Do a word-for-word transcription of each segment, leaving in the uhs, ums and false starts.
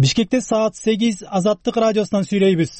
Бишкекте саат сегиз Азаттык радиосунан сүйлөйбүз.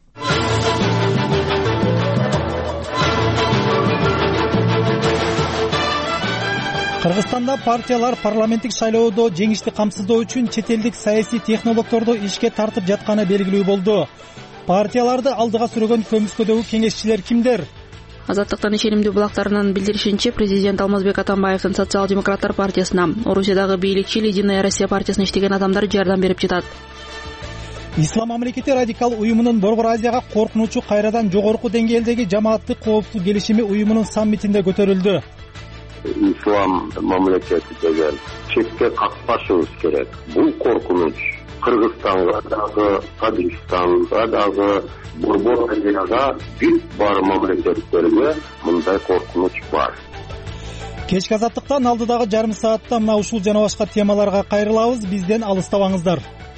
Кыргызстанда партиялар парламенттик шайлоодо жеңишти камсыздоо үчүн чет элдик саясий технологдорду ишке тартып жатканы белгилүү болду. Партияларды алдыга сүргөн көмүскөдөгү кеңешчилер кимдер? Азаттыктын ишенимдүү булактарынын билдиришинче, президент Алмазбек Атамбаевдин Социал-демократтар партиясына, Орусиядагы бийликчил Единая Россия партиясына иштеген адамдар жардам берип жатат. Ислам мамлекети радикал уюмунун Борбор Азияга коркунучу кайрадан жогорку деңгээлдеги жамааттык кооптуу келишими уюмунун саммитинде көтөрүлдү. Ислам мамлекети деген четке какпашыбыз керек. Бул коркунуч Кыргызстанга дагы, Тажикстанга дагы, Борбор Азияга бүт бар мамлекеттерге мындай коркунуч бар. Кечки Азаттыктан алдыдагы жарым саатта мына ушул жана башка темаларга кайрылабыз. Бизден алыстабаңыздар.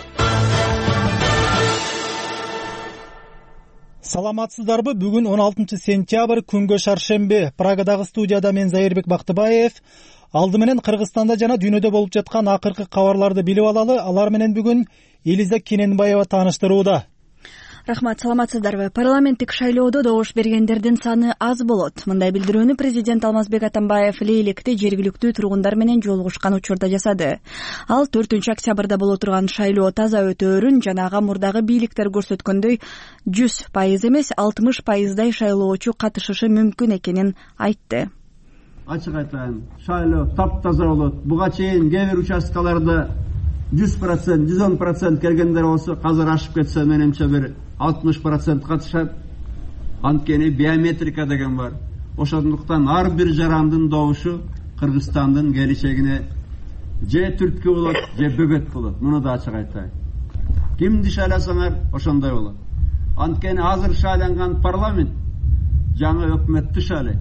Саламатсыздарбы? Бүгүн он алтынчы сентябрь, күнгө шаршемби. Прагадагы студияда мен Зайырбек Бактыбаев. Алды менен Кыргызстанда жана дүйнөдө болуп жаткан акыркы кабарларды билип алалы. Алар менен бүгүн Элиза Кененбаева тааныштырууда. Рахмат, саламатсыздарбы? Парламенттик шайлоодо добуш бергендердин саны аз болот. Мындай билдирүүнү президент Алмазбек Атамбаев Лейликте жергиликтүү тургундар менен жолугушкан учурда жасады. Ал төртүнчү октябрда боло турган шайлоо таза өтөөрүн жана ага мурдагы бийликтер көрсөткөндөй жүз пайыз эмес, алтымыш пайыздай шайлоочу катышышы мүмкүн экенин айтты. Ачык айтайын, шайлоо таптаза болот. Буга чейин кээ бир участкаларда жүз процент, жүз он процент келгендер болсо, азыр ашып кетсе менимче бир алтымыш процент катышат. Анткени биометрика деген бар. Ошондуктан ар бир жарандын добушу Кыргызстандын келечегине же түрткү болот, же бөгөт болот. Муну да ачык айтайын. Кимди шайласаңар ошондой болот. Анткени азыр шайланган парламент жаңы өкмөттү шайлайт.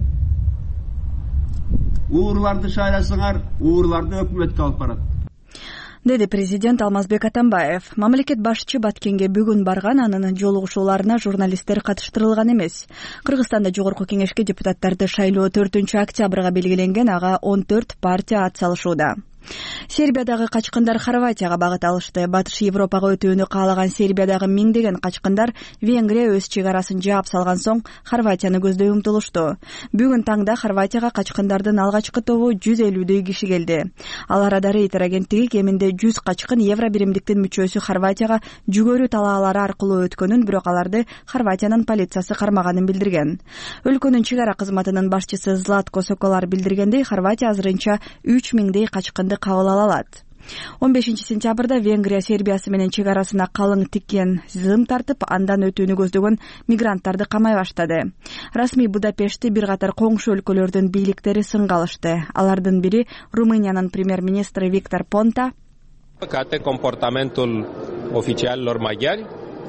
Уурларды шайласаңар, уурларды өкмөткө алып барат, деди президент Алмазбек Атамбаев. Мамлекет башчы Баткенге бүгүн барган, анын жолугушууларына журналисттер катыштырылган эмес. Кыргызстанда жогорку кеңешке депутаттарды шайлоо төртүнчү октябрга белгиленген, ага он төрт партия ат салышууда. Сербиядагы качкындар Хорватияга багыт алышты. Батыш Европага өтүүнү каалаган Сербиядагы миңдеген качкындар Венгрия өз чек арасын жаап салган соң Хорватияны көздөй умтулушту. Бүгүн таңда Хорватияга качкындардын алгачкы тобу жүз элүүдөй киши келди. Ал арада Рейтер агенттиги кеминде жүз качкын евро биримдиктин мүчөсү Хорватияга жүгөрү талаалары аркылуу өткөнүн, бирок аларды Хорватиянын полициясы кармаганын билдирген. Өлкөнүн чек ара кызматынын башчысы Златко Соколар билдиргендей, Хорватия азырынча үч миңдей качкынды кабыл ала алат. он бешинчи сентябрда Венгрия Сербиясы менен чек арасына калың тиккен зым тартып, андан өтүүнү көздөгөн мигранттарды камай баштады. Расмий Будапештти бир катар коңшу өлкөлөрдүн бийликтери сынга алышты. Алардын бири Румыниянын премьер-министри Виктор Понта. Păcate, comportamentul oficialilor maghiari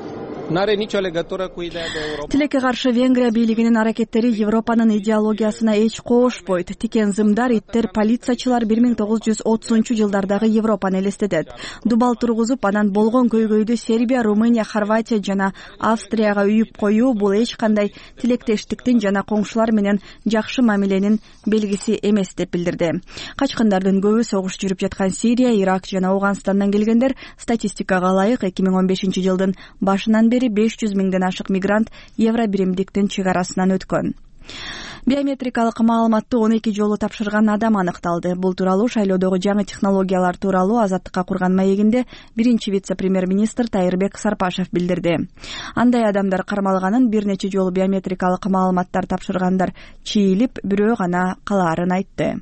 nare nicio legătură cu ideea de Europa. Тилекке каршы Венгрия бийлигинин аракеттери Европанын идеологиясына эч коошпойт. Тикен зымдар, иттер, полициячылар бир миң тогуз жүз отузунчу жылдардагы Европаны элестетет. Дубал тургузуп, анан болгон көйгөйдү Сербия, Румыния, Хорватия жана Австрияга үйүп коюу бул эч кандай тилектештиктин жана коңшулар менен жакшы мамиленин белгиси эмес деп билдирди. Качкындардын көбү согуш жүрүп жаткан Сирия, Ирак жана Ауганстандан келгендер. Статистикага ылайык эки миң он бешинчи жылдын башынан беш жүз миңден ашык мигрант евро биримдиктин чек арасынан өткөн. Биометрикалык маалыматты он эки жолу тапшырган адам аныкталды. Бул тууралуу шайлоодогу жаңы технологиялар тууралуу Азаттыкка курган маегинде биринчи вице-премьер-министр Тайырбек Сарпашев билдирди. Андай адамдар кармалганын, бир нече жолу биометрикалык маалыматтар тапшыргандар чийилип, бирөө гана калаарын айтты.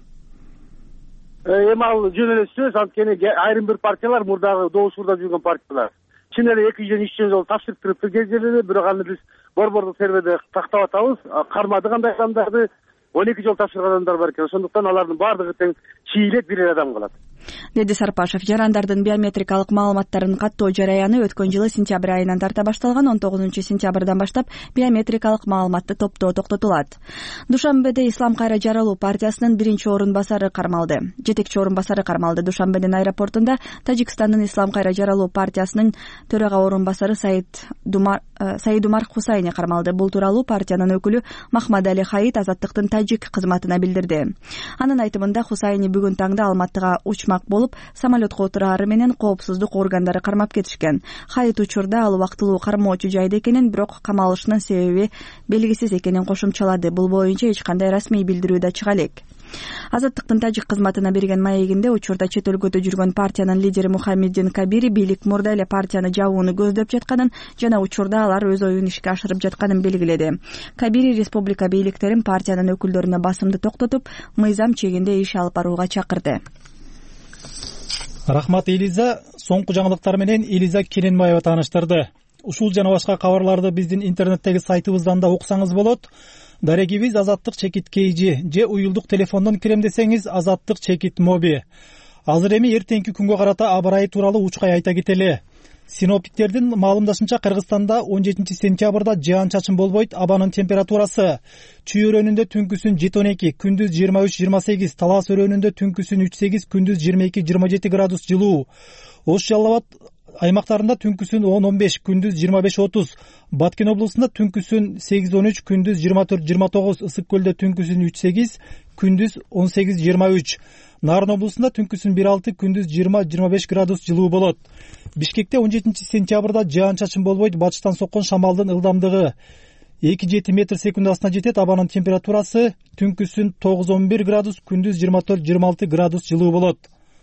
Эми ал жөн эле сөз, анткени айрым бир партиялар мурдагы добушурда жүргөн партиялар чын эле эки жүз үч жүз жолу тапшырып турупту кездерде, бирок аны биз борбордук серверде тактап атабыз. Кармады кандай адамдарды он эки жолу тапшырган адамдар бар экен. Ошондуктан алардын баардыгы тең чийилет бир эле адам калат, деди Сарпашев. Жарандардын биометрикалык маалыматтарын каттоо жараяны өткөн жылы сентябрь айынан тарта башталган. он тогузунчу сентябрдан баштап биометрикалык маалыматты топтоо токтотулат. Душанбеде Ислам кайра жаралуу партиясынын биринчи орун басары кармалды. Жетекчи орун басары кармалды. Душанбенин аэропортунда Тажикстандын Ислам кайра жаралуу партиясынын төрага орун басары Саид Думар Саид Умар Хусайни кармалды. Бул тууралуу партиянын өкүлү Махмадали Хаид Азаттыктын тажик кызматына билдирди. Анын айтымында Хусайни бүгүн таңда Алматыга учма качмак болуп, самолетко отурары менен коопсуздук органдары кармап кетишкен. Хайыт учурда ал убактылуу кармоочу жайда экенин, бирок камалышынын себеби белгисиз экенин кошумчалады. Бул боюнча эч кандай расмий билдирүү да чыга элек. Азаттыктын тажик кызматына берген маегинде учурда чет өлкөдө жүргөн партиянын лидери Мухаммеддин Кабири бийлик мурда эле партияны жабууну көздөп жатканын жана учурда алар өз оюн ишке ашырып жатканын белгиледи. Кабири республика бийликтерин партиянын өкүлдөрүнө басымды токтотуп, мыйзам чегинде иш алып барууга чакырды. Рахмат Элиза. Соңку жаңылыктар менен Элиза Керенбаева тааныштырды. Ушул жана башка кабарларды биздин интернеттеги сайтыбыздан да окусаңыз болот. Дарегибиз Азаттык чекит кейжи же уюлдук телефондон кирем десеңиз Азаттык чекит моби. Азыр эми эртеңки күнгө карата аба ырайы тууралуу учкай айта кетели. Синоптиктердин маалымдашынча Кыргызстанда он жетинчи сентябрда жаан-чачын болбойт. Абанын температурасы Чүй өрөөнүндө түнкүсүн жети он эки, күндүз жыйырма үч жыйырма сегиз, Талас өрөөнүндө түнкүсүн үч сегиз, күндүз жыйырма эки жыйырма жети градус жылуу. Ош Жалал Абад аймактарында түнкүсүн он он беш, күндүз жыйырма беш отуз, Баткен облусунда түнкүсүн сегиз он үч, күндүз жыйырма төрт жыйырма тогуз, Ысык көлдө түнкүсүн үч сегиз, күндүз он сегиз жыйырма үч, Нарын облусунда түнкүсүн бир алты, күндүз жыйырма жыйырма беш градус жылуу болот. Бишкекте он жетинчи сентябрда жаан-чачын болбойт. Батыштан соккон шамалдын ылдамдыгы эки жети метр секундасына жетет. Абанын температурасы түнкүсүн тогуз он бир градус, күндүз жыйырма төрт жыйырма алты градус жылуу болот.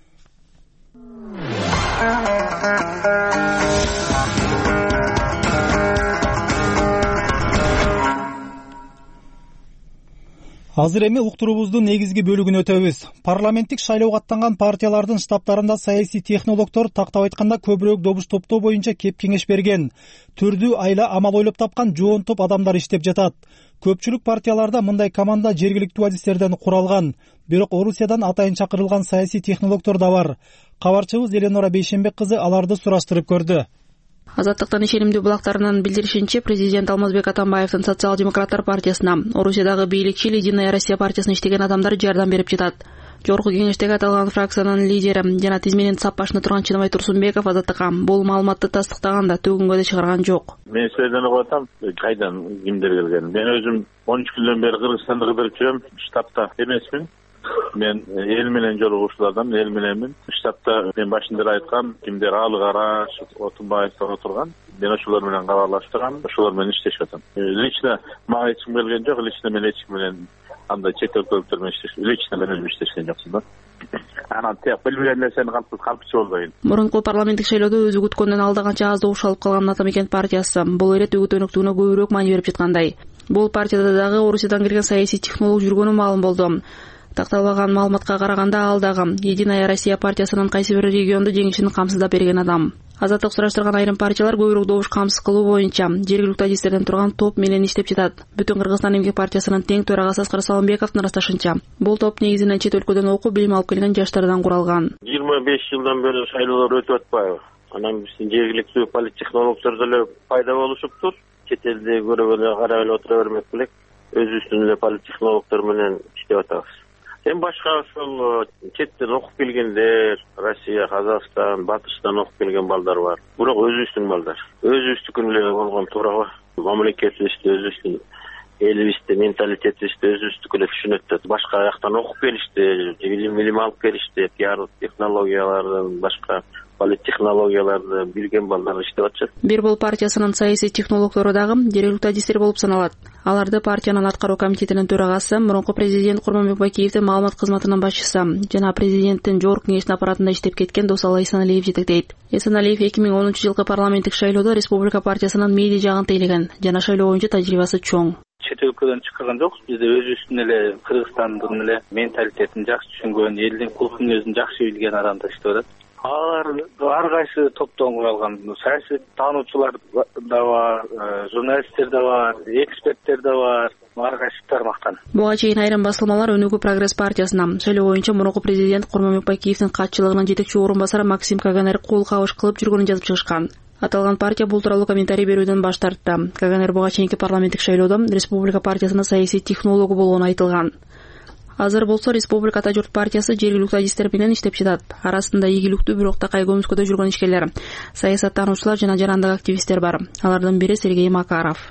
Азыр эми уктуруубуздун негизги бөлүгүн өтөбүз. Парламенттик шайлоого аттанган партиялардын штабтарында саясий технологдор, тактап айтканда көбүрөөк добуш топтоо боюнча кеп кеңеш берген. Түрдүү айла амал ойлоп тапкан жоон топ адамдар иштеп жатат. Көпчүлүк партияларда мындай команда жергиликтүү адистерден куралган. Бирок Орусиядан атайын чакырылган саясий технологдор да бар. Кабарчыбыз Эленора Бейшенбек кызы аларды сураштырып көрдү. Азаттыктын ишенимдүү булактарынын билдиришинче, президент Алмазбек Атамбаевдин социал-демократтар партиясына, Орусиядагы бийликчи Единая Россия партиясына иштеген адамдар жардам берип жатат. Жогорку кеңештеги аталган фракциянын лидери жана тизменин сап башында турган Чыныбай Турсунбеков Азаттыкка бул маалыматты тастыктаганда төгүнгө да чыгарган жок. Мен сөйдөнүп угуп атам, кайдан кимдер келген. Мен өзүм он үч күндөн бери Кыргызстанды кыдырып жүрөм, штабта эмесмин. Мен эл менен жолугушуулардан, эл мененмин. Штабта мен башында айткам, кимдер Алык Араш, Отунбаевдер отурган. Мен ошолор менен кабарлаштырам, ошолор менен иштешип атам. Лично мага эч ким келген жок, лично мен эч ким менен андай чет өлкөлүктөр менен иштешим, лично мен өзүм иштешкен жокмун да. Анан тияп билбеген нерсени калтып калтычы болбойн. Мурунку парламенттик шайлоодо өзү күткөндөн алда канча аз добуш алып калган Атамекен партиясы бул ирет үгүт өнүктүүнү көбүрөөк маани берип жаткандай. Бул партияда дагы Орусиядан кирген саясий технолог жүргөнү маалым болду. Такталбаган маалыматка караганда ал дагы Единая Россия партиясынын кайсы бир регионду жеңишин камсыздап берген адам. Азаттык сураштырган айрым партиялар көбүрөөк добуш камсыз кылуу боюнча жергиликтүү адистерден турган топ менен иштеп жатат. Бүтүн Кыргызстан эмгек партиясынын тең төрагасы Аскар Салымбековдун ырасташынча, бул топ негизинен чет өлкөдөн окуп билим алып келген жаштардан куралган. жыйырма беш жылдан бери шайлоолор өтүп атпайбы? Анан биздин жергиликтүү политтехнологдор деле пайда болушуптур. Чет элде көрүп эле карап эле отура бермек белек. Өзүбүздүн эле политтехнологдор менен иштеп атабыз. Эми башка ошол четтен окуп келгендер, Россия, Казакстан, Батыштан окуп келген балдар бар. Бирок өзүбүздүн балдар. Өзүбүздүкүн эле болгон туурабы? Мамлекетибизди, өзүбүздүн элибизди, менталитетибизди өзүбүздүкү эле түшүнөт да. Башка жактан окуп келишти, билим билим алып келишти, пиар технологиялардын, башка политтехнологияларды билген балдар иштеп атышат. Бир бул партиясынын саясий технологдору дагы жергиликтүү адистер болуп саналат. Аларды партиянын аткаруу комитетинин төрагасы, мурунку президент Курманбек Бакиевдин маалымат кызматынын башчысы жана президенттин жогорку кеңештин аппаратында иштеп кеткен Досалы Эсеналиев жетектейт. Эсеналиев эки миң онунчу жылкы парламенттик шайлоодо республика партиясынын медиа жагын тейлеген жана шайлоо боюнча тажрыйбасы чоң. Чет өлкөдөн чыккан жокпуз. Бизде өзүбүздүн эле Кыргызстандын эле менталитетин жакшы түшүнгөн, элдин кулкун өзүн жакшы билген адамдар иштеп атат. Алар ар кайсы топтон куралган. Саясий таануучулар да бар, журналисттер да бар, эксперттер да бар. Ар кайсы тармактан. Буга чейин айрым басылмалар Өнүгүү прогресс партиясына шайлоо боюнча мурунку президент Курманбек Бакиевдин катчылыгынын жетекчи орун басары Максим Каганер кол кабыш кылып жүргөнүн жазып чыгышкан. Аталган партия бул тууралуу комментарий берүүдөн баш тартты. Каганер буга чейинки парламенттик шайлоодо республика партиясынын саясий технологу болгону айтылган. Азыр болсо Республика Журт партиясы жергиликтүү адистер менен иштеп жатат. Арасында ийгиликтүү, бирок такай көмүскөдө жүргөн ишкерлер, саясаттануучулар жана жарандык активисттер бар. Алардын бири Сергей Макаров.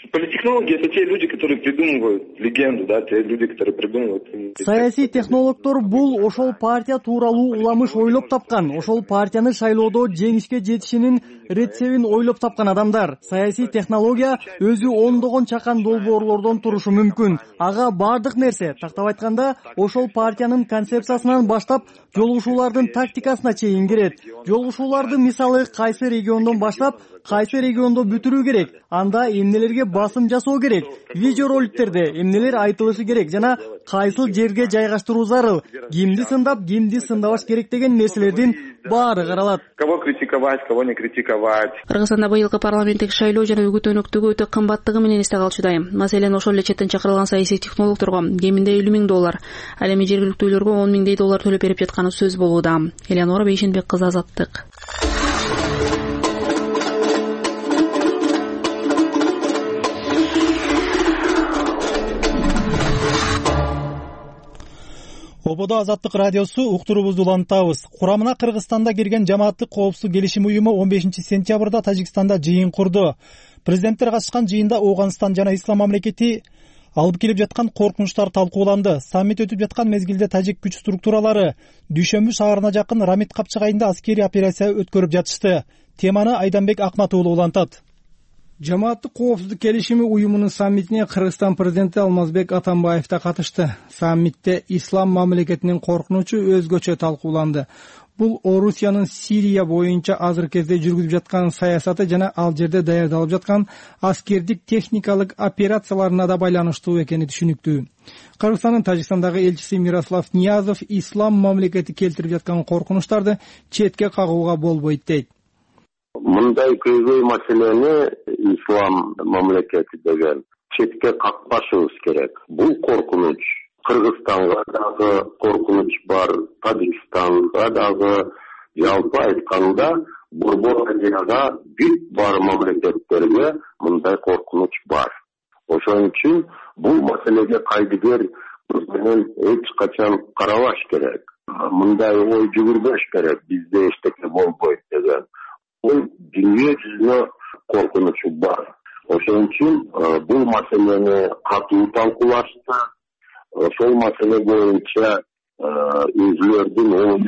Политтехнологи — это те люди, которые придумывают легенду, да, те люди, которые придумывают. Саясий технологдор бул ошол партия тууралуу уламыш ойлоп тапкан, ошол партияны шайлоодо жеңишке жетишинин рецебин ойлоп тапкан адамдар. Саясий технология өзү ондогон чакан долбоорлордон турушу мүмкүн. Ага бардык нерсе, тактап айтканда, ошол партиянын концепциясынан баштап жолугушуулардын тактикасына чейин кирет. Жолугушууларды мисалы кайсы региондон баштап, кайсы региондо бүтүрүү керек, анда эмнелерге басым жасоо керек, видеороликтерде эмнелер айтылышы керек жана кайсыл жерге жайгаштыруу зарыл, кимди сындап, кимди сындабаш керек деген нерселердин баары каралат. Кого критиковать, кого не критиковать. Кыргызстанда быйылкы парламенттик шайлоо жана үгүт өнөктүгү өтө кымбаттыгы менен эсте калчудай. Маселен, ошол эле четтен чакырылган саясий технологдорго кеминде элүү миң доллар, ал эми жергиликтүүлөргө он миңдей доллар төлөп берип жатканы сөз болууда. Элеонора Бейшенбек кызы, Азаттык. Ободо Азаттык радиосу уктуруубузду улантабыз. Курамына Кыргызстанда кирген жамааттык коопсуздук келишим уюму он бешинчи сентябрда Тажикстанда жыйын курду. Президенттер катышкан жыйында Ооганстан жана Ислам мамлекети алып келип жаткан коркунучтар талкууланды. Саммит өтүп жаткан мезгилде тажик күч структуралары Дүйшөмбү шаарына жакын Рамит капчыгайында аскерий операция өткөрүп жатышты. Теманы Айданбек Акмат уулу улантат. Жамааттык коопсуздук келишими уюмунун саммитине Кыргызстан президенти Алмазбек Атамбаев да катышты. Саммитте ислам мамлекетинин коркунучу өзгөчө талкууланды. Бул Орусиянын Сирия боюнча азыр кезде жүргүзүп жаткан саясаты жана ал жерде даярдалып жаткан аскердик техникалык операцияларына да байланыштуу экени түшүнүктүү. Кыргызстандын Тажикстандагы элчиси Мирослав Ниязов ислам мамлекети келтирип жаткан коркунучтарды четке кагууга болбойт дейт. Мындай көйгөй маселени ислам мамлекети деген четке какпашыбыз керек. Бул коркунуч Кыргызстанга дагы коркунуч бар, Тажикстанга дагы, жалпы айтканда Борбор Азияга бүт бар мамлекеттерге мындай коркунуч бар. Ошон үчүн бул маселеге кайдыгер менен эч качан карабаш керек. Мындай ой жүгүрбөш керек, бизде эчтеке болбойт деген. Ой дүйнө жүзүнө коркунучу бар. Ошон үчүн бул маселени катуу талкуулашты. Сол маселе боюнча өзүлөрдүн оюн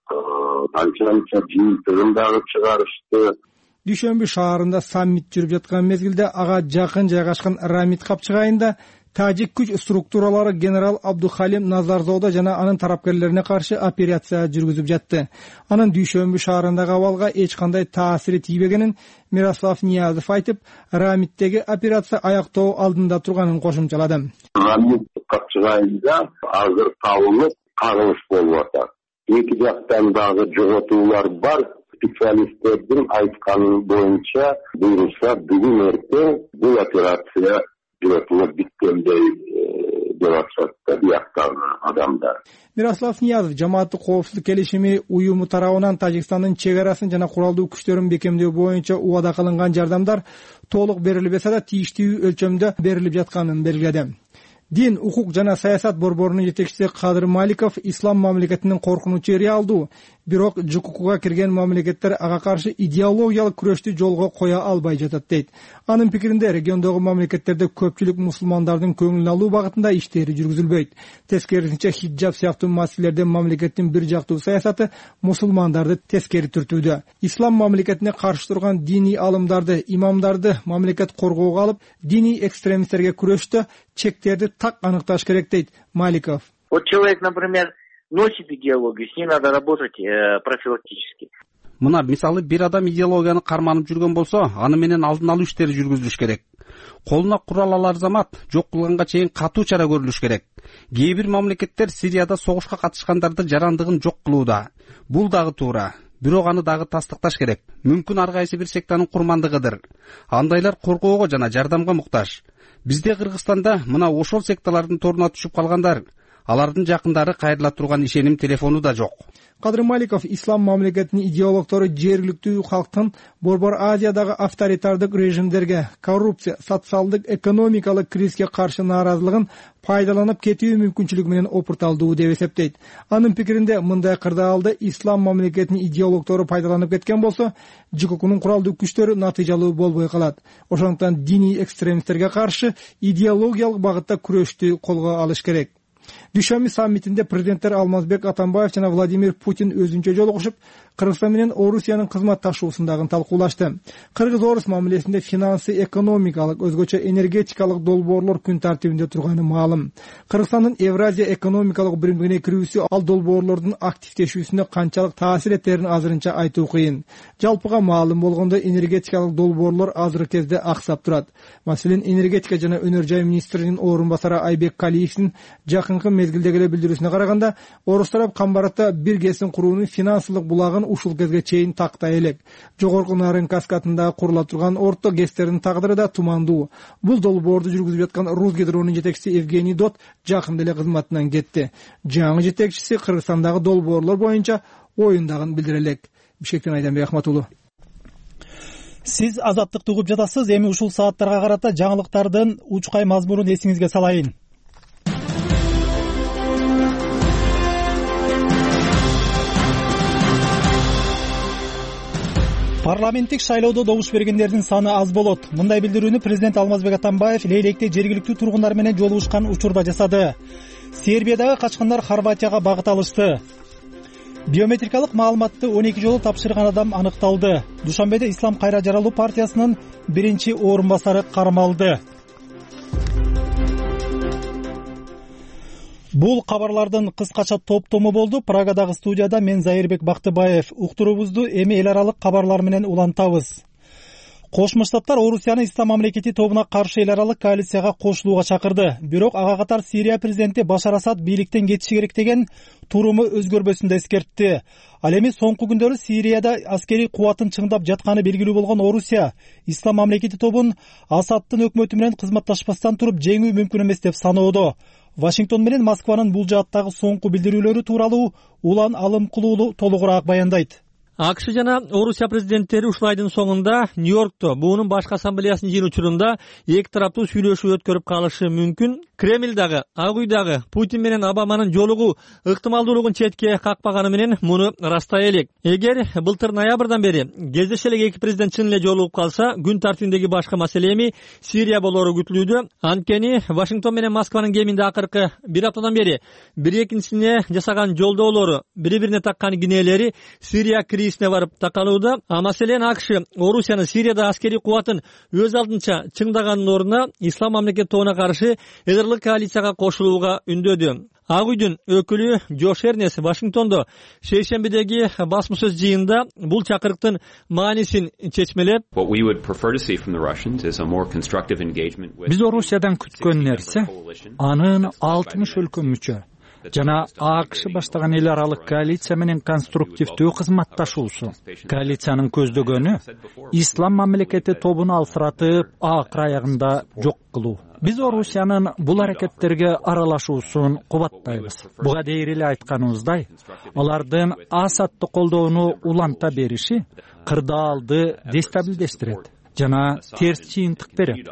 канчанча жыйынтыгын дагы чыгарышты. Дүйшөмбү шаарында саммит жүрүп жаткан мезгилде ага жакын жайгашкан Рамит капчыгайында тажик күч структуралары генерал Абдухалим Назарзода жана анын тарапкерлерине каршы операция жүргүзүп жатты. Анын Дүйшөмбү шаарындагы абалга эч кандай таасири тийбегенин Мирослав Ниязов айтып, Рамиттеги операция аяктоо алдында турганын кошумчалады. Рамит капчыгайында азыр табылып кагылыш болуп атат. Эки жактан дагы жоготуулар бар. Специалисттердин айтканы боюнча буюрса бүгүн эртең бул операция жүрөтүлүп биткендей деп атышат да бияктагы адамдар. Мирослав Ниязов жамааттык коопсуздук келишими уюму тарабынан Тажикстандын чек арасын жана куралдуу күчтөрүн бекемдөө боюнча убада кылынган жардамдар толук берилбесе да тийиштүү өлчөмдө берилип жатканын белгиледи. Дин, укук жана саясат борборунун жетекчиси Кадыр Маликов ислам мамлекетинин коркунучу реалдуу, бирок ЖККга кирген мамлекеттер ага каршы идеологиялык күрөштү жолго кое албай жатат дейт. Анын пикиринде региондогу мамлекеттерде көпчүлүк мусулмандардын көңүлүн алуу багытында иштери жүргүзүлбөйт. Тескерисинче хиджаб сыяктуу маселелерде мамлекеттин бир жактуу саясаты мусулмандарды тескери түртүүдө. Ислам мамлекетине каршы турган диний алымдарды, имамдарды мамлекет коргоого алып, диний экстремисттерге күрөштө чектерди так аныкташ керек дейт Маликов. Вот человек, например, носит идеологию, с ней надо работать э, профилактически. Мына мисалы бир адам идеологияны карманып жүргөн болсо, аны менен алдын алуу иштери жүргүзүлүш керек. Колуна курал алар замат жок кылганга чейин катуу чара көрүлүш керек. Кээ бир мамлекеттер Сирияда согушка катышкандарды жарандыгын жок кылууда. Бул дагы туура. Бирок аны дагы тастыкташ керек. Мүмкүн ар кайсы бир сектанын курмандыгыдыр. Андайлар коргоого жана жардамга муктаж. Бизде Кыргызстанда мына ошол секталардын торуна түшүп калгандар. алардын жакындары кайрыла турган ишеним телефону да жок. Кадыр Маликов ислам мамлекетинин идеологтору жергиликтүү калктын Борбор Азиядагы авторитардык режимдерге, коррупция, социалдык, экономикалык кризиске каршы нааразылыгын пайдаланып кетүү мүмкүнчүлүгү менен опурталдуу деп эсептейт. Анын пикиринде мындай кырдаалды ислам мамлекетинин идеологтору пайдаланып кеткен болсо, ЖККнын куралдуу күчтөрү натыйжалуу болбой калат. Ошондуктан диний экстремисттерге каршы идеологиялык багытта күрөштү колго алыш керек. Дүйшөмбү саммитинде президенттер Алмазбек Атамбаев жана Владимир Путин өзүнчө жолугушуп, Кыргызстан менен Орусиянын кызматташуусундагы талкуулашты. Кыргыз-Орус мамилесинде финансы, экономикалык, өзгөчө энергетикалык долбоорлор күн тартибинде турганы маалым. Кыргызстандын Евразия экономикалык биримдигине кирүүсү ал долбоорлордун активдешүүсүнө канчалык таасир этерин азырынча айтуу кыйын. Жалпыга маалым болгондой энергетикалык долбоорлор азыркы кезде аксап турат. Маселен, энергетика жана өнөр жай министринин орун басары Айбек Калиевдин жакынкы мезгилдеги эле билдирүүсүнө караганда, Орус тарап Камбаратта бир кесин куруунун финансылык булагын ушул кезге чейин тактай элек. Жогорку Нарын каскадында курула турган орто ГЭСтердин тагдыры да тумандуу. Бул долбоорду жүргүзүп жаткан Русгидронун жетекчиси Евгений Дот жакында эле кызматынан кетти. Жаңы жетекчиси Кыргызстандагы долбоорлор боюнча оюндагын билдире элек. Бишкектен Айданбек Ахматулу. Сиз Азаттыкты угуп жатасыз. Эми ушул сааттарга карата жаңылыктардын учкай мазмунун эсиңизге салайын. Парламенттик шайлоодо добуш бергендердин саны аз болот. Мындай билдирүүнү президент Алмазбек Атамбаев Лейлекте жергиликтүү тургундар менен жолугушкан учурда жасады. Сербиядагы качкындар Хорватияга багыт алышты. Биометрикалык маалыматты он эки жолу тапшырган адам аныкталды. Душанбеде Ислам кайра жаралуу партиясынын биринчи орун басары кармалды. Бул кабарлардын кыскача топтому болду. Прагадагы студияда мен Зайырбек Бактыбаев. Уктуруубузду эми эл аралык кабарлар менен улантабыз. Кошмо Штаттар Орусияны Ислам мамлекети тобуна каршы эл аралык коалицияга кошулууга чакырды. Бирок ага катар Сирия президенти Башар Асад бийликтен кетиши керек деген туруму өзгөрбөсүн да эскертти. Ал эми соңку күндөрү Сирияда аскерий кубатын чыңдап жатканы белгилүү болгон Орусия Ислам мамлекети тобун Асадтын өкмөтү менен кызматташпастан туруп жеңүү мүмкүн эмес деп саноодо. Вашингтон менен Москванын бул жааттагы соңку билдирүүлөрү тууралуу Улан Алымкулуулу толугураак баяндайт. АКШ жана Орусия президенттери ушул айдын соңунда Нью-Йоркто буунун башкы ассамблеясын жыйын учурунда эки тараптуу сүйлөшүү өткөрүп калышы мүмкүн. Кремлдагы, Ак Үйдагы Путин менен Обаманын жолугуу ыктымалдуулугун четке какпаганы менен муну растай элек. Эгер былтыр ноябрдан бери кездеше элек эки президент чын эле жолугуп калса, күн тартибиндеги башкы маселе эми Сирия болору күтүлүүдө. Анткени Вашингтон менен Москванын кеминде акыркы бир аптадан бери бири экинчисине жасаган жолдоолору, бири-бирине таккан кинелери Сирия кризисине барып такалууда. А маселен АКШ Орусияны Сирияда аскерий кубатын өз алдынча чыңдаганын ордуна Ислам мамлекети тобуна каршы коалицияга кошулууга үндөдү. Ак Үйдүн өкүлү Джош Эрнес Вашингтондо шейшембидеги басма-сөз жыйында бул чакырыктын маанисин чечмелеп, биз Орусиядан күткөн нерсе анын алтымыш өлкө мүчө жана АКШ баштаган эл аралык коалиция менен конструктивдүү кызматташуусу. Коалициянын көздөгөнү Ислам мамлекети тобун алсыратып, акыр аягында жок кылуу. Биз Орусиянын бул аракеттерге аралашуусун кубаттайбыз. Буга дейин эле айтканыбыздай, алардын Асадты колдоону уланта бериши кырдаалды дестабилдештирет жана терс чыйынтык берет.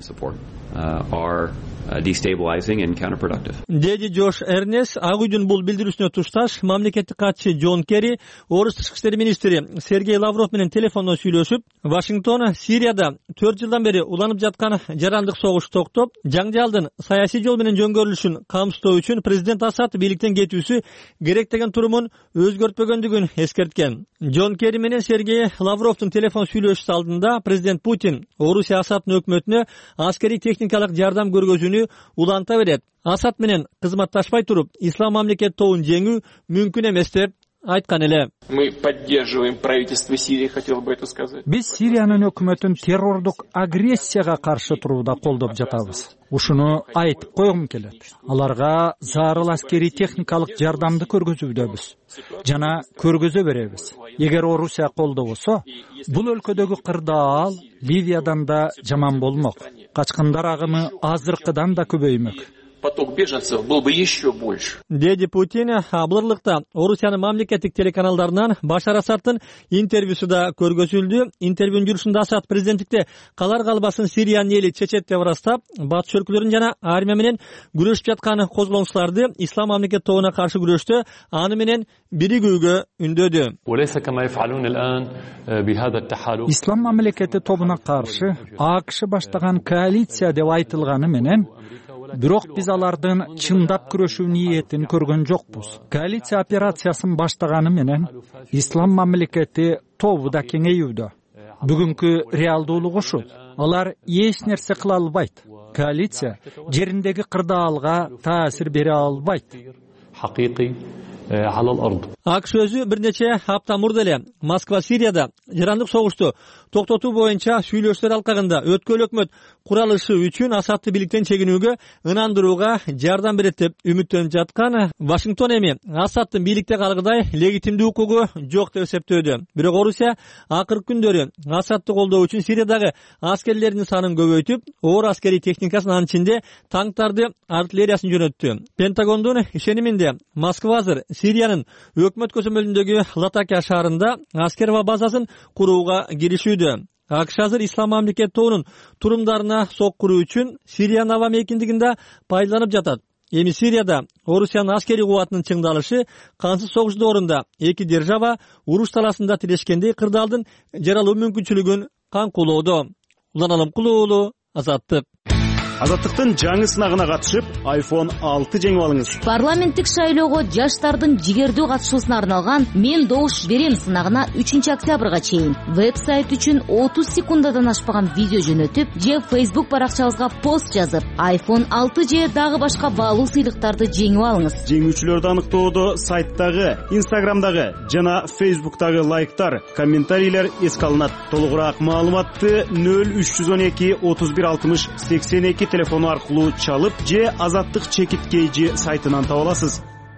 Деди Джош Эрнес. Ак Үйдүн бул билдирүүсүнө тушташ мамлекеттик катчы Джон Керри, Орус тышкы иштер министри Сергей Лавров менен телефондо сүйлөшүп, Вашингтон Сирияда төрт жылдан бери уланып жаткан жарандык согуш токтоп, жаңжалдын саясий жол менен жөнгөрүлүшүн камсыздоо үчүн президент Асад бийликтен кетүүсү керек деген турумун өзгөртпөгөндүгүн эскерткен. Джон Керри менен Сергей Лавровдун телефон сүйлөшүүсү алдында президент Путин Орусия Асадтын өкмөтүнө аскерий техникалык жардам көргөзүүнү уланта берет. Асад менен кызматташпай туруп, Ислам мамлекети тобун жеңүү мүмкүн эмес деп айткан эле. Биз Сириянын өкмөтүн террордук агрессияга каршы турууда колдоп жатабыз. Ушуну айтып койгум келет. Аларга зарыл аскерий техникалык жардамды көргөзүүдөбүз жана көргөзө беребиз. Эгер Орусия колдобосо, бул өлкөдөгү кырдаал Ливиядан да жаман болмок. Качкындар агымы азыркыдан да көбөймөк. поток беженцев был бы еще больше. Деди Путин Былырлыкта Орусиянын мамлекеттик телеканалдарынан Башар Асадтын интервьюсу да көргөзүлдү. Интервьюнун жүрүшүндө Асад президенттикте калар калбасын Сириянын эли чечет деп ырастап, батыш өлкөлөрүн жана армия менен күрөшүп жаткан козголуңчуларды ислам мамлекет тобуна каршы күрөштө аны менен биригүүгө үндөдү. Ислам мамлекети тобуна каршы АКШ баштаган коалиция деп айтылганы менен бирок биз алардын чындап күрөшүү ниетин көргөн жокпуз. Коалиция операциясын баштаганы менен ислам мамлекети тобу да кеңейүүдө. Бүгүнкү реалдуулук ушул. Алар эч нерсе кыла албайт. Коалиция жериндеги кырдаалга таасир бере албайт. АКШ өзү бир нече апта мурда эле Москва Сирияда жарандык согушту токтотуу боюнча сүйлөшүүлөр алкагында өткөл өкмөт куралышы үчүн Асадты бийликтен чегинүүгө ынандырууга жардам берет деп үмүттөнүп жаткан. Вашингтон эми Асадтын бийликте калгыдай легитимдүү укугу жок деп эсептөөдө. Бирок Орусия акыркы күндөрү Асадты колдоо үчүн Сириядагы аскерлердин санын көбөйтүп, оор аскерий техникасын, анын ичинде танктарды, артиллериясын жөнөттү. Пентагондун ишениминде Москва азыр Сириянын өкмөт көзөмөлүндөгү Латакия шаарында аскер базасын курууга киришүүдө. АКШ азыр ислам мамлекет тобунун турумдарына соккуруу үчүн Сириянын аба мейкиндигинде пайдаланып жатат. Эми Сирияда Орусиянын аскерий кубатынын чыңдалышы кансыз согуш доорунда эки держава уруш таласында тирешкендей кырдаалдын жаралуу мүмкүнчүлүгүн каңкулоодо. Улан Алымкулуу уулу, Азаттык. Азаттыктын жаңы сынагына катышып, айфон алты жеңип алыңыз. Парламенттик шайлоого жаштардын жигердүү катышуусуна арналган «Мен добуш берем» сынагына үчүнчү октябрга чейин веб-сайт үчүн отуз секундадан ашпаган видео жөнөтүп, же Facebook баракчабызга пост жазып, айфон алты же дагы башка баалуу сыйлыктарды жеңип алыңыз. Жеңүүчүлөрдү аныктоодо сайттагы, Instagramдагы жана Facebook'тагы лайктар, комментарийлер эске алынат. Толугураак маалыматты нөл үч жүз он эки отуз бир алтымыш сексен эки телефону аркылуу чалып же Азаттык чекиткейжи сайтынан таба аласыз.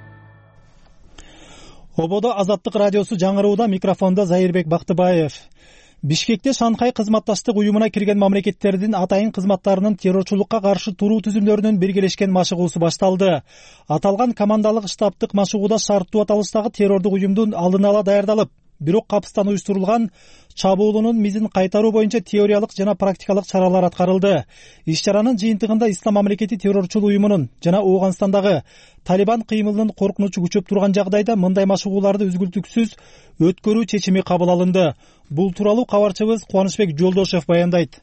Ободо Азаттык радиосу жаңырууда, микрофондо Зайырбек Бактыбаев. Бишкекте Шанхай кызматташтык уюмуна кирген мамлекеттердин атайын кызматтарынын террорчулукка каршы туруу түзүмдөрүнүн биргелешкен машыгуусу башталды. Аталган командалык штабтык машыгууда шарттуу аталыштагы террордук уюмдун алдын ала даярдалып, бирок капыстан уюштурулган чабуулунун мизин кайтаруу боюнча теориялык жана практикалык чаралар аткарылды. Иш-чаранын жыйынтыгында Ислам мамлекети террорчул уюмунун жана Ооганстандагы Талибан кыймылынын коркунучу күчөп турган жагдайда мындай машыгууларды үзгүлтүксүз өткөрүү чечими кабыл алынды. Бул тууралуу кабарчыбыз Кубанычбек Жолдошев баяндайт.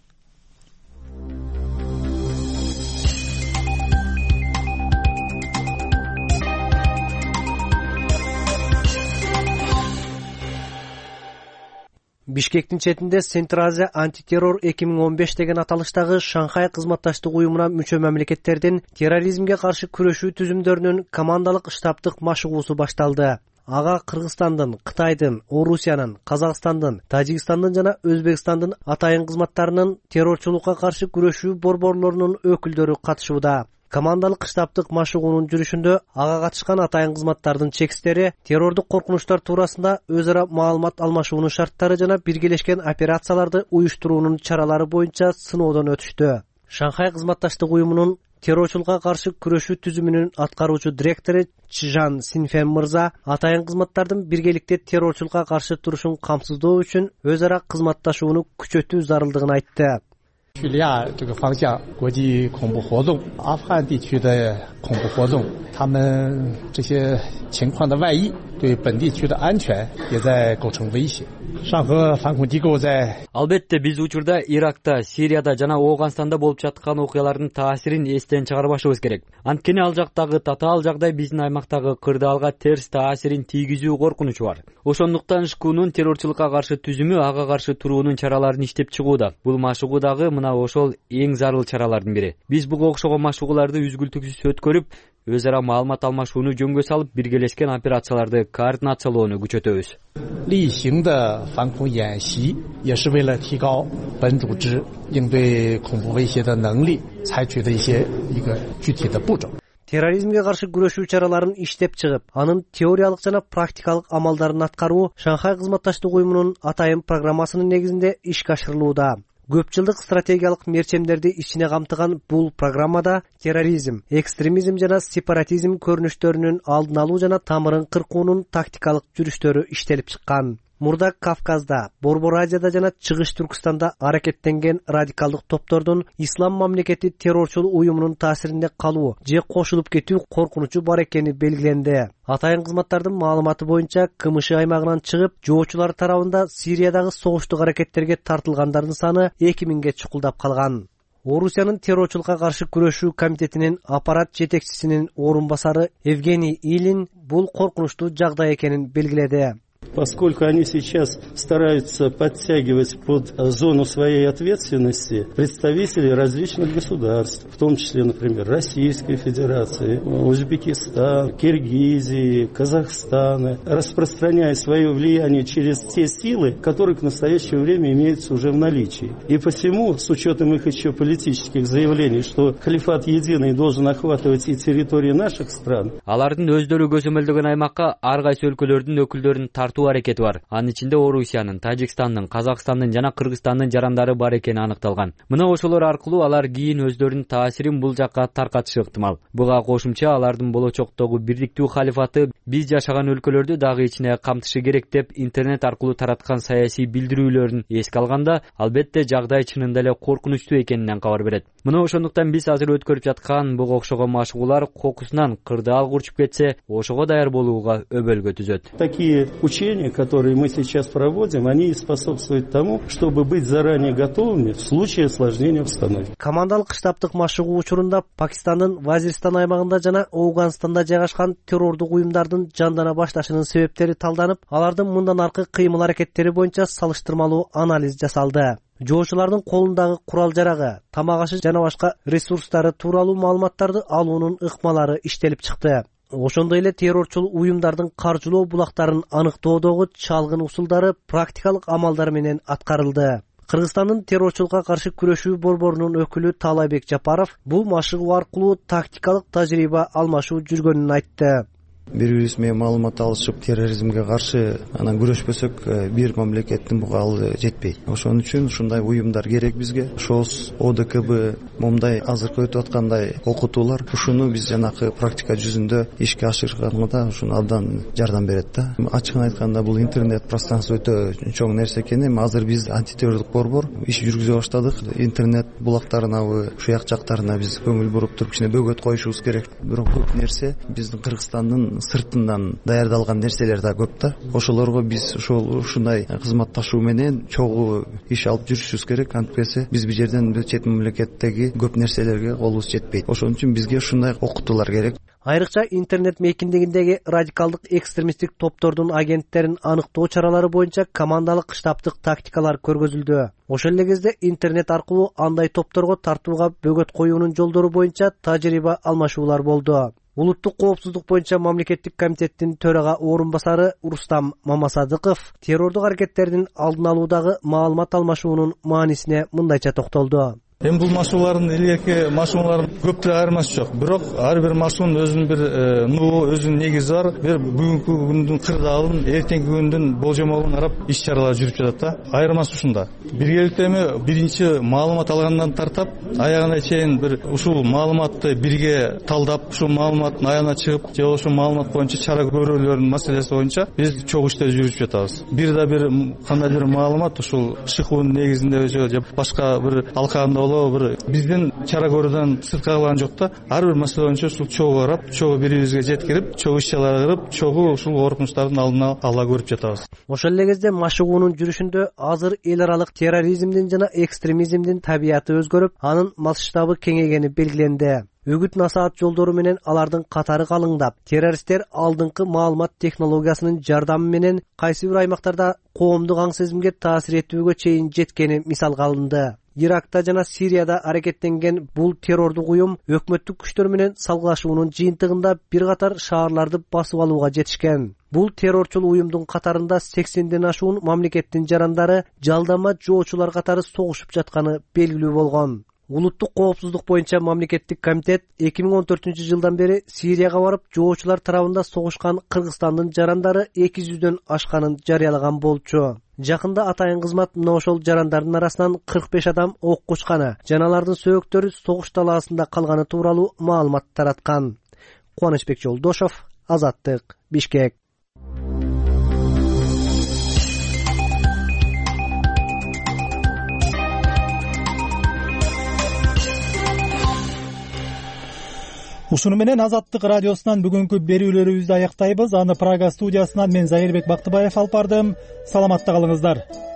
Бишкектин четинде Центр Азия антитеррор эки миң он беш деген аталыштагы Шанхай кызматташтык уюмуна мүчө мамлекеттердин терроризмге каршы күрөшүү түзүмдөрүнүн командалык штабтык машыгуусу башталды. Ага Кыргызстандын, Кытайдын, Орусиянын, Казакстандын, Тажикстандын жана Өзбекстандын атайын кызматтарынын террорчулукка каршы күрөшүү борборлорунун өкүлдөрү катышууда. Командалык штабтык машыгуунун жүрүшүндө ага катышкан атайын кызматтардын чекистери террордук коркунучтар туурасында өз ара маалымат алмашуунун шарттары жана биргелешкен операцияларды уюштуруунун чаралары боюнча сыноодон өтүштү. Шанхай кызматташтык уюмунун террорчулукка каршы күрөшүү түзүмүнүн аткаруучу директору Чжан Синфен мырза атайын кызматтардын биргеликте террорчулукка каршы турушун камсыздоо үчүн өз ара кызматташууну күчөтүү зарылдыгын айтты. 叙利亚这个方向国际恐怖活动，阿富汗地区的恐怖活动，他们这些情况的外溢对本地区的安全也在构成威胁。上合反恐机构在 Албетте биз учурда Иракта, Сирияда жана Ооганстанда болуп жаткан окуялардын таасирин эстен чыгарбашыбыз керек. Анткени ал жактагы татаал жагдай биздин аймактагы кырдаалга терс таасирин тийгизүү коркунучу бар. Ошондуктан ШКУнун террорчулукка каршы түзүмү ага каршы туруунун чараларын иштеп чыгууда. Бул машыгуудагы мына ошол эң зарыл чаралардын бири. Биз буга окшогон машыгууларды үзгүлтүксүз өткөрүп, өз ара маалымат алмашууну жөнгө салып, биргелешкен операцияларды координациялоону күчөтөбүз. 例行的反恐演习也是为了提高本组织应对恐怖威胁的能力，采取的一些一个具体的步骤。 Терроризмге каршы күрөшүү чараларын иштеп чыгып, анын теориялык жана практикалык амалдарын аткаруу Шанхай кызматташтык уюмунун атайын программасынын негизинде ишке ашырылууда. Көп жылдык стратегиялык мерчемдерди ичине камтыган бул программада терроризм, экстремизм жана сепаратизм көрүнүштөрүнүн алдын алуу жана тамырын кыркуунун тактикалык жүрүштөрү иштелип чыккан. Мурда Кавказда, Борбор Азияда жана Чыгыш Түркстанда аракеттенген радикалдык топтордун ислам мамлекети террорчул уюмунун таасиринде калуу же кошулуп кетүү коркунучу бар экени белгиленди. Атайын кызматтардын маалыматы боюнча КМШ аймагынан чыгып, жоочулар тарабында Сириядагы согуштук аракеттерге тартылгандардын саны эки миңге чукулдап калган. Орусиянын террорчулукка каршы күрөшүү комитетинин аппарат жетекчисинин орун басары Евгений Илин бул коркунучтуу жагдай экенин белгиледи. Поскольку они сейчас стараются подтягивать под зону своей ответственности представителей различных государств, в том числе, например, Российской Федерации, Узбекистана, Киргизии, Казахстана, распространяя свое влияние через те силы, которые к настоящему время имеются уже в наличии. И посему, с учетом их еще политических заявлений, что халифат единый должен охватывать и территории наших стран. Алардын өздөрү көзөмөлдөгөн аймакка ар кайсы өлкөлөрдүн өкүлдөрүн тартуу аракети бар. Анын ичинде Орусиянын, Тажикстандын, Казакстандын жана Кыргызстандын жарандары бар экени аныкталган. Мына ошолор аркылуу алар кийин өздөрүнүн таасирин бул жакка таркатышы ыктымал. Буга кошумча алардын болочоктогу бирдиктүү халифаты биз жашаган өлкөлөрдү дагы ичине камтышы керек деп интернет аркылуу тараткан саясий билдирүүлөрүн эске алганда, албетте жагдай чынында эле коркунучтуу экенинен кабар берет. Мына ошондуктан биз азыр өткөрүп жаткан буга окшогон машыгуулар кокусунан кырдаал курчуп кетсе, ошого даяр болууга өбөлгө түзөт. Такие учения, которые мы сейчас проводим, они способствуют тому, чтобы быть заранее готовыми в случае осложнения обстановки. Командалык штабтык машыгуу учурунда Пакистандын Вазиристан аймагында жана Ауганстанда жайгашкан террордук уюмдардын жандана башташынын себептери талданып, алардын мындан аркы кыймыл аракеттери боюнча салыштырмалуу анализ жасалды. Жоочулардын колундагы курал жарагы, тамак ашы жана башка ресурстары тууралуу маалыматтарды алуунун ыкмалары иштелип чыкты. Ошондой эле террорчул уюмдардын каржылоо булактарын аныктоодогу чалгын усулдары практикалык амалдар менен аткарылды. Кыргызстандын террорчулукка каршы күрөшүү борборунун өкүлү Талайбек Жапаров бул машыгуу аркылуу тактикалык тажрыйба алмашуу жүргөнүн айтты. Бири-бирибиз менен маалымат алышып, терроризмге каршы анан күрөшпөсөк, бир мамлекеттин буга ал жетпейт. Ошон үчүн ушундай уюмдар керек бизге. ШОС, ОДКБ, момундай азыркы өтүп аткандай окутуулар ушуну биз жанакы практика жүзүндө ишке ашырганга ушуну абдан жардам берет да. Ачыгын айтканда бул интернет пространство өтө чоң нерсе экен. Эми азыр биз антитеррорлук борбор иш жүргүзө баштадык. Интернет булактарына, шуяк жактарына биз көңүл буруп туруп, кичине бөгөт коюшубуз керек. Бирок көп нерсе биздин Кыргызстандын сыртынан даярдалган нерселер да көп да. Ошолорго биз ошол ушундай кызматташуу менен чогуу иш алып жүрүшүбүз керек. Антпесе биз бул жерден чет мамлекеттеги көп нерселерге колубуз жетпейт. Ошон үчүн бизге ушундай окутуулар керек. Айрыкча интернет мейкиндигиндеги радикалдык экстремисттик топтордун агенттерин аныктоо чаралары боюнча командалык штабтык тактикалар көргөзүлдү. Ошол эле кезде интернет аркылуу андай топторго тартууга бөгөт коюунун жолдору боюнча тажрыйба алмашуулар болду. Улуттук коопсуздук боюнча мамлекеттик комитеттин төрага орун басары Рустам Мамасадыков террордук аракеттердин алдын алуудагы маалымат алмашуунун маанисине мындайча токтолду. Эми бул машыгуулардын илгерки машыгуулардын көптүрө айырмасы жок. Бирок ар бир машыгуунун өзүнүн бир нугу, өзүнүн негизи бар. Бир бүгүнкү күндүн кырдаалын, эртеңки күндүн болжомолун карап иш-чаралар жүрүп жатат да. Айырмасы ушунда. Биргеликте эми биринчи маалымат алгандан тартап, аягына чейин бир ушул маалыматты бирге талдап, ушул маалыматтын аягына чыгып, же ошол маалымат боюнча чара көрүүлөрдүн маселеси боюнча биз чогуу иштер жүрүп жатабыз. Бир да бир кандай бир маалымат ушул шыкуунун негизинде же башка бир алкагында бир биздин чара көрүүдөн сыртка калган жок да. Ар бир маселе боюнча ушул чогуу карап, чогуу бири-бирибизге жеткирип, чогуу иш-чаралар кылып, чогуу ушул коркунучтардын алдын ала көрүп жатабыз. Ошол эле кезде машыгуунун жүрүшүндө азыр эл аралык терроризмдин жана экстремизмдин табияты өзгөрүп, анын масштабы кеңейгени белгиленди. Үгүт насаат жолдору менен алардын катары калыңдап, террористтер алдыңкы маалымат технологиясынын жардамы менен кайсы бир аймактарда коомдук аң сезимге таасир этүүгө чейин жеткени мисалга алынды. Иракта жана Сирияда аракеттенген бул террордук уюм өкмөттүк күчтөр менен салгылашуунун жыйынтыгында бир катар шаарларды басып алууга жетишкен. Бул террорчул уюмдун катарында сексенден ашуун мамлекеттин жарандары жалдама жоочулар катары согушуп жатканы белгилүү болгон. Улуттук коопсуздук боюнча мамлекеттик комитет эки миң он төртүнчү жылдан бери Сирияга барып, жоочулар тарабында согушкан Кыргызстандын жарандары эки жүздөн ашканын жарыялаган болчу. Жакында атайын кызмат мына ошол жарандардын арасынан кырк беш адам ок кучканы жана алардын сөөктөрү согуш талаасында калганы тууралуу маалымат тараткан. Кубанычбек Жолдошов, Азаттык, Бишкек. Ушуну менен Азаттык радиосунан бүгүнкү берүүлөрүбүздү аяктайбыз. Аны Прага студиясынан мен Зайырбек Бактыбаев алып бардым. Саламатта калыңыздар.